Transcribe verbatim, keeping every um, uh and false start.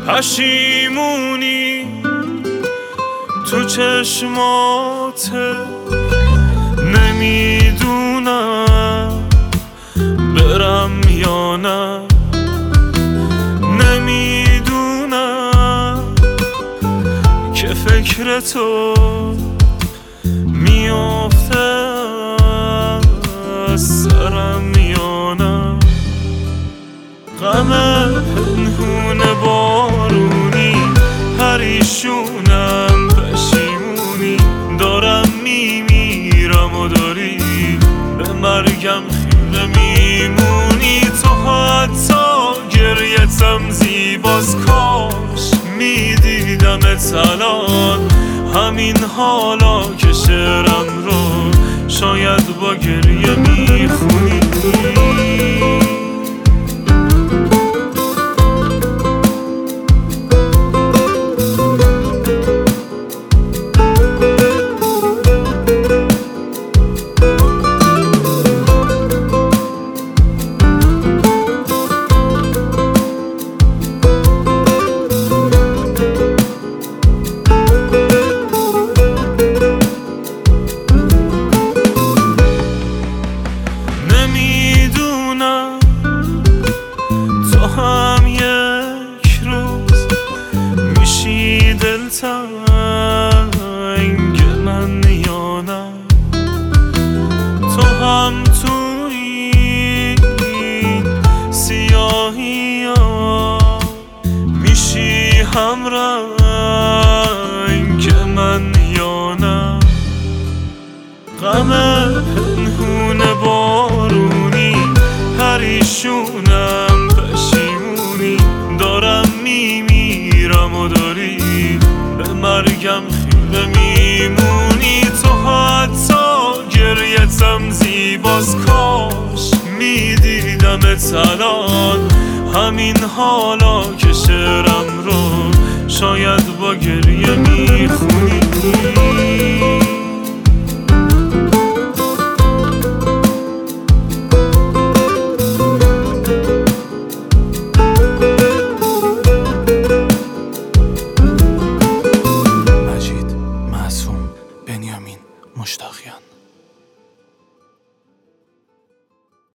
پشیمونی تو چشماته، نمیدونم برم یا نه، نمیدونم که فکر تو میافته از سرم یا نه. غم پنهون بارونی پریشونم، پشیمونی دارم میمیرم و داری به مرگم خیره میمونی. تو حتی گریتم زیباست، کاش میدیدمت الان همین حالا که شعرم رو شاید با گریه میخونی. هم یک روز میشی دلتنگ من یا نه، تو هم توی سیاهی ها میشی هم رنگ من یا نه. غم پنهون بارونی پریشونم، دارم میمیرم و داری به مرگم خیره میمونی. تو حتی گریتم زیباست، کاش میدیدمت الان همین حالا که شعرم رو شاید با گریه میخونی.